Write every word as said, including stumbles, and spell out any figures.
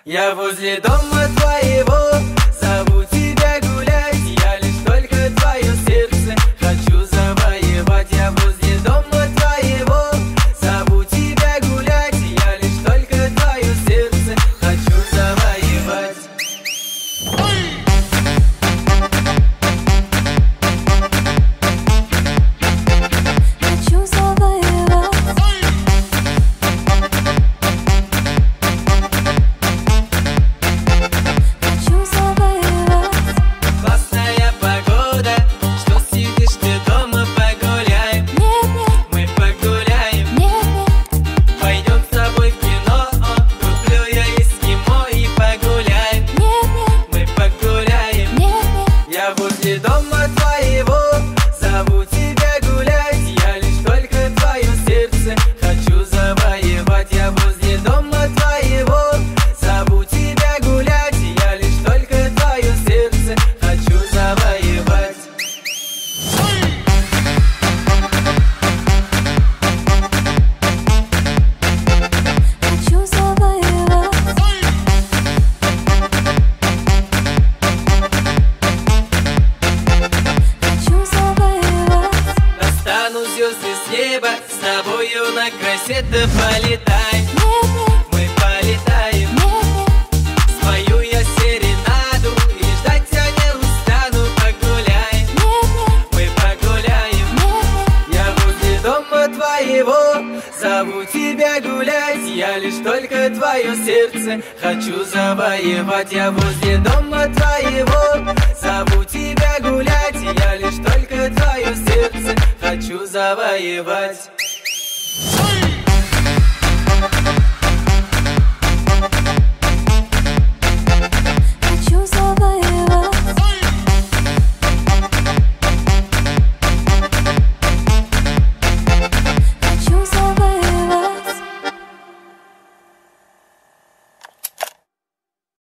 Я возле дома твоего, зову тебя гулять. Я лишь только твое сердце хочу завоевать. Я возле дома твоего, зову тебя гулять. Я лишь только твое сердце хочу завоевать. Хочу завоевать. Хочу завоевать. Классная погода, что сидишь ты дома, погуляем. Нет, нет, Мы погуляем. нет, нет, Пойдем с тобой в кино, о, куплю я эскимо и погуляем. нет, нет, Мы погуляем. нет, нет. Я возле дома твоего, зову тебя гулять. Я лишь только твое сердце хочу завоевать. Я возле дома твоего, зову тебя гулять. Я лишь только твое сердце хочу завоевать. Хочу завоевать. Хочу завоевать. Достану звезды с неба, с тобою на кассеты полетаем. Нет, нет, Мы полетаем. нет, нет, Спою я серенаду и ждать я не устану. Погуляем, нет, нет, мы погуляем. нет, Я возле дома твоего, зову тебя гулять. Я лишь только твое сердце хочу завоевать. Я возле дома твоего, зову тебя гулять. Я лишь только твое сердце хочу завоевать.